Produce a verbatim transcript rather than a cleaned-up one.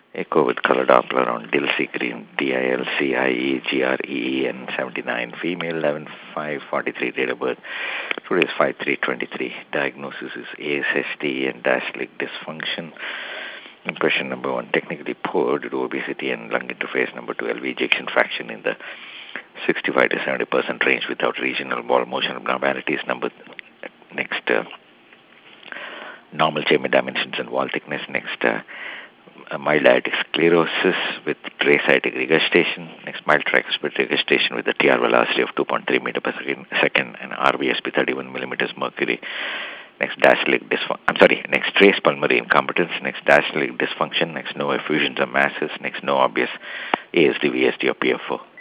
Echo with color Doppler on Dilsey Green, D I L C I E G R E E N seventy-nine, female, eleven five forty-three, date of birth. Today is five three twenty-three. Diagnosis is A S S T and diastolic dysfunction. Impression number one, technically poor due to obesity and lung interface. Number two, L V ejection fraction in the sixty-five to seventy percent range without regional wall motion abnormalities. Number next, uh, normal chamber dimensions and wall thickness. Next, uh, mild aortic sclerosis with trace aortic regurgitation. Next, mild tricuspid regurgitation with a T R velocity of two point three meter per second and R V S P thirty-one millimeters mercury. Next, diastolic dysfunction. I'm sorry. Next, trace pulmonary incompetence. Next, diastolic dysfunction. Next, no effusions or masses. Next, no obvious A S D, V S D, or P F O.